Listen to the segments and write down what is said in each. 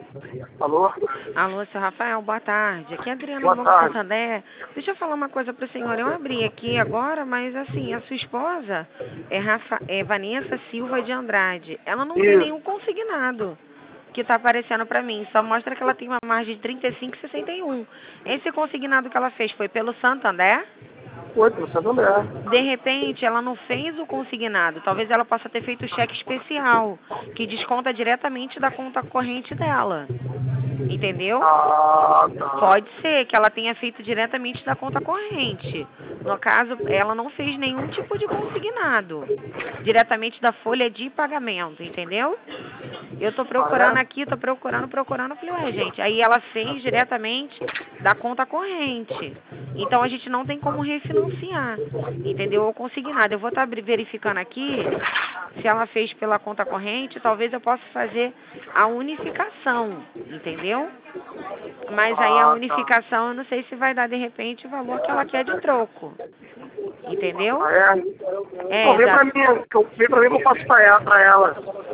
Alô? Alô, seu Rafael, boa tarde. Aqui é a Adriana Boa do Banco tarde. Santander. Deixa eu falar uma coisa para o senhor. Eu abri aqui agora, mas assim, a sua esposa é Vanessa Silva de Andrade. Ela não tem nenhum Isso. consignado que está aparecendo para mim. Só mostra que ela tem uma margem de 35,61. Esse consignado que ela fez foi pelo Santander? Oi, pro Santander. De repente, ela não fez o consignado. Talvez ela possa ter feito o cheque especial, que desconta diretamente da conta corrente dela. Entendeu? Ah, tá. Pode ser que ela tenha feito diretamente da conta corrente. No caso, ela não fez nenhum tipo de consignado. Diretamente da folha de pagamento, entendeu? Eu tô procurando Ah, aqui, tô procurando. Falei, ué, gente. Aí ela fez diretamente da conta corrente. Então a gente não tem como refinanciar, entendeu? Ou consignado. Eu vou estar verificando aqui se ela fez pela conta corrente. Talvez eu possa fazer a unificação, entendeu? Mas aí a tá. unificação eu não sei se vai dar de repente o valor que ela quer de troco, entendeu? Ah, é? É, Então, exato. vem pra mim que eu passo pra ela.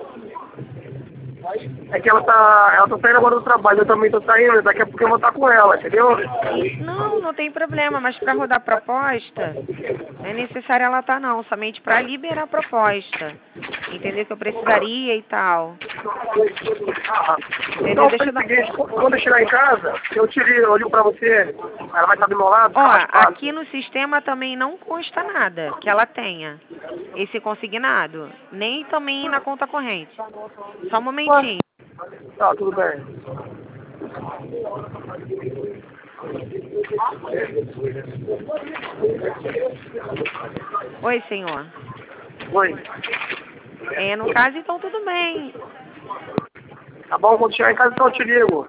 É que ela tá saindo agora do trabalho, eu também tô saindo, daqui a pouco eu vou estar com ela, entendeu? Não tem problema, mas para rodar proposta, não é necessário ela estar não, somente para liberar a proposta. Entendeu? Que eu precisaria e tal. Entendeu? Então Deixa faz eu o dar. seguinte, quando eu chegar em casa, eu ligo pra você, ela vai estar do meu lado, Ó, fica mais fácil. aqui no sistema também não consta nada que ela tenha esse consignado, nem também na conta corrente. Só um Ué? momentinho. Tá, tudo bem. Oi, senhor. Oi. No caso, então tudo bem. Tá bom, quando chegar em casa então eu te ligo.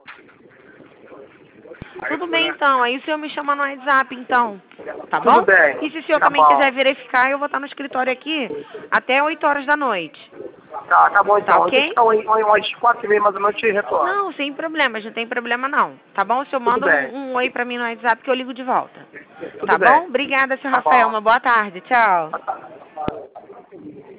Tudo bem, então. Aí o senhor me chama no WhatsApp, então. Tá Tudo bom? bem. E se o senhor Tá também quiser bom. verificar, eu vou estar no escritório aqui até 8 horas da noite. Tá bom Tá então. Eu tenho que ok? ficar umas 4h30 mais ou menos e retorno. Não, sem problemas. Não tem problema, não. Tá bom? O senhor Tudo manda bem. um oi pra mim no WhatsApp que eu ligo de volta. Tudo Tá bom? bem. Obrigada, senhor Tá Rafael. bom. Uma boa tarde. Tchau.